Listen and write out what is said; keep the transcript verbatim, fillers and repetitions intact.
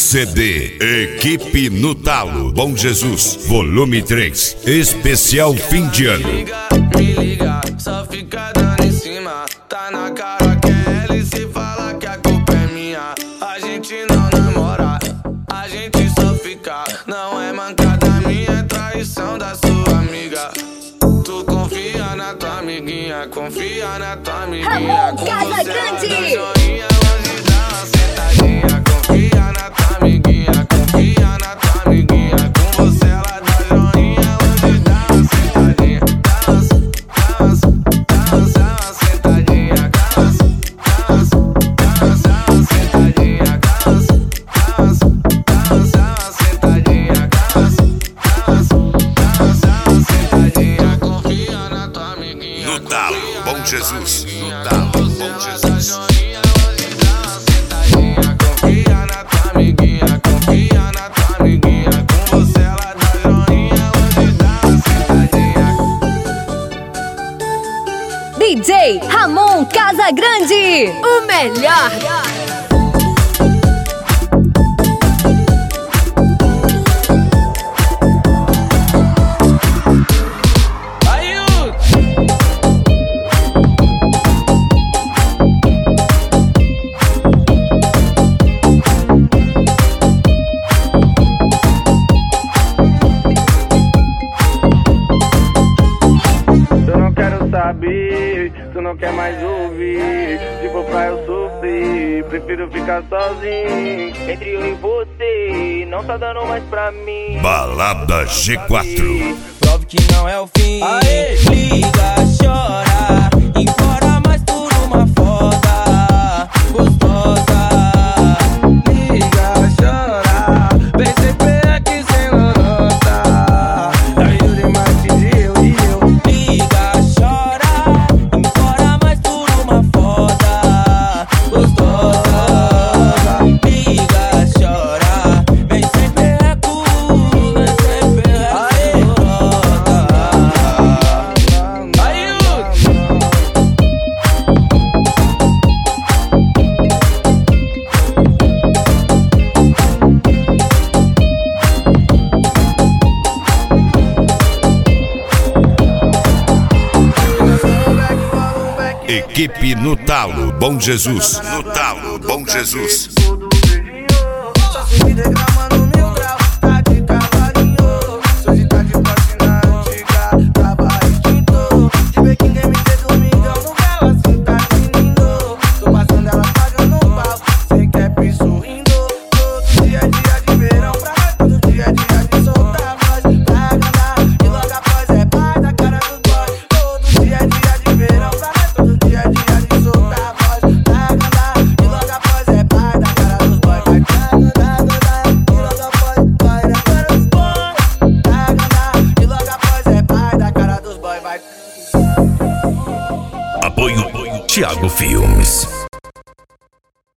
C D Equipe no Talo, Bom Jesus, volume três, especial fim de ano. Me liga, me liga, só fica dando em cima. Tá na cara que é ela e se fala que a culpa é minha. A gente não namora, a gente só fica. Não é mancada minha, é traição da sua amiga. Tu confia na tua amiguinha, confia na tua amiguinha. Ramon Casagrande. Confia na tua amiguinha, confia na tua amiguinha. Com você ela dá joinha, hoje dá uma sentadinha. Dança, dança, dança uma sentadinha. Dança, dança, dança uma sentadinha. Dança, dança, dança uma sentadinha. Dança, dança, dança uma sentadinha. Confia na tua amiguinha. No Talo, Bom Jesus, no Talo, Bom Jesus. D J Ramon Casagrande, o melhor. Tu não quer mais ouvir, se for pra eu sofrer, prefiro ficar sozinho. Entre eu e você, não tá dando mais pra mim. Balada G quatro. Prove que não é o fim. Aê. Liga, chora, implora mais por uma foda gostosa. Liga, chora, vem sempre aqui sem nota. Aí eu demais que eu e eu. Liga, chora, implora mais por uma foda gostosa. Liga, chora, vem sempre recuo, vem sempre recuo. Aí Equipe no Talo, Bom Jesus, no Talo, Bom Jesus. Só se me degrama no meu grau, tá de cavalinho. Hoje tá de platina antiga, tava extinto. De ver que ninguém me deu domingão no grau, assim tá menino. Tô passando ela pagando um pau, cê quer piso rindo. Todo dia é dia de verão pra nós, todo dia é dia de soltar voz. Pra agradar, e logo após é pai da cara do boy. Todo dia é dia de verão pra nós, todo dia é dia de soltar voz. Pra agradar, e logo após é pai da cara dos boy. Vai pra agradar, e logo após pai da cara dos boy. Pra agradar, e logo após é pai da cara dos boy. Vai. Apoio Thiago Filmes.